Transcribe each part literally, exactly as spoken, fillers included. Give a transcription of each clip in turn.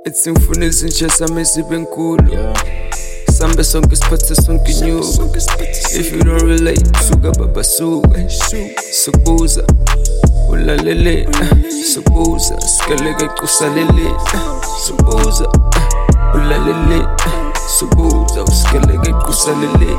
Ethi ngifuna izintsha zami zibe nkulu, sambe sonke isiphathe sonke inyuku. If you don't relate, suka baba suka. Sukubuza ulalele, sukubuza sikaleke qusalele. Sukubuza ulalele, sukubuza usikaleke qusalele.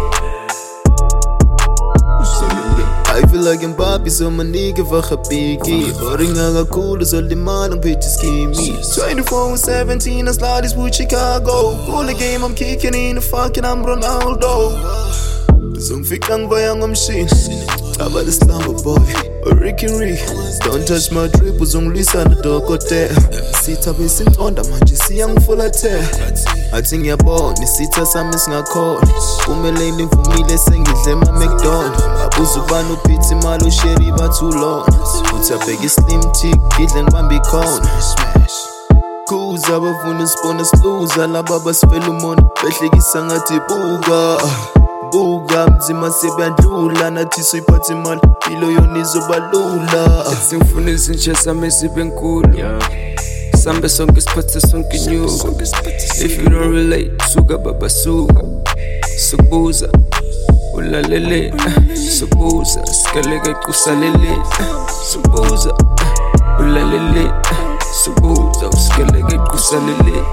I feel like Mbappe, so my nigga for Habiki. Boring aga cool, so the man on pitch is me. twenty-four seventeen, I slide this with Chicago. All the game I'm kicking in the fucking I'm Ronaldo. Zungfikang bayang am machine. About the slumber boy. Or Ricky Rick. Don't touch my drip, Zunglisa the dog hotel. Sit up is in on the man, just see young full of tear. I think you're born, the sita samis nga call. Umelane for me, let's sing it, let my McDonald. Abuzubano pizza malo sherry ba too long. Put a big slim chick, killing Bambi corn. Kuza bafuna spona sluza la baba spelumon. Behlekisa ngathi buka. Buka mzima sebeyandlula nathi soyiphatha imali ilo yona izobalula. Ethi ngifuna izintsha zami zibe nkulu, sambe sonke isiphathe sonke inyuku. If you don't relate, suka baba suka. Sukubuza ulalele, sukubuza sikaleke qusalele. Sukubuza ulalele, sukubuza usikaleke qusalele.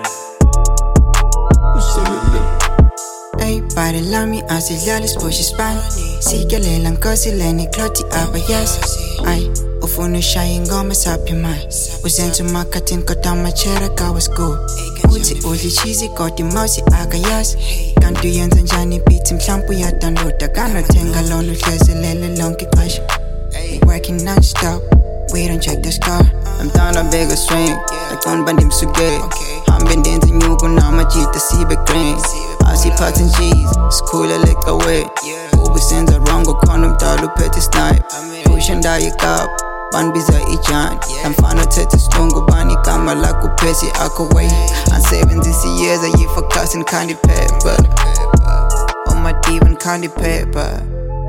Ay, pare lami asidlalis po shispan. Sikelela nkosileni kloti abayas. Ay, ufuna ushaya ingoma sapimai. Uzenza umakatin kodwa machera kawa school. Uthi udli cheesy kodwa imausi akayas. Kanti uyenza njani beats mhlampu uyadownloada. Kanothenga lona uhlezelele lonke ixesha. Working non-stop, we don't check the score. I'm down a bigger swing, like on bandim suge. Hambe ndenza inyuku namajita sibe green. Asiphathe G's, sikhule lick away. Ubusenza wrong ukhona umdala uphethe snipe. Pusha ndayikap, banbiza ijani. Lamfana uthethe isilungu bani igama lakho uphesi akho way. Unsebenzisa iyeza yifa class and candy pepper. On my deep and candy pepper.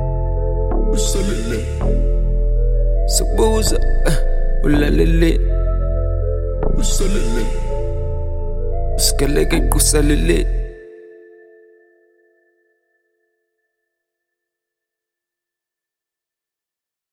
Sukubuza ulalele, usikaleke qusalele.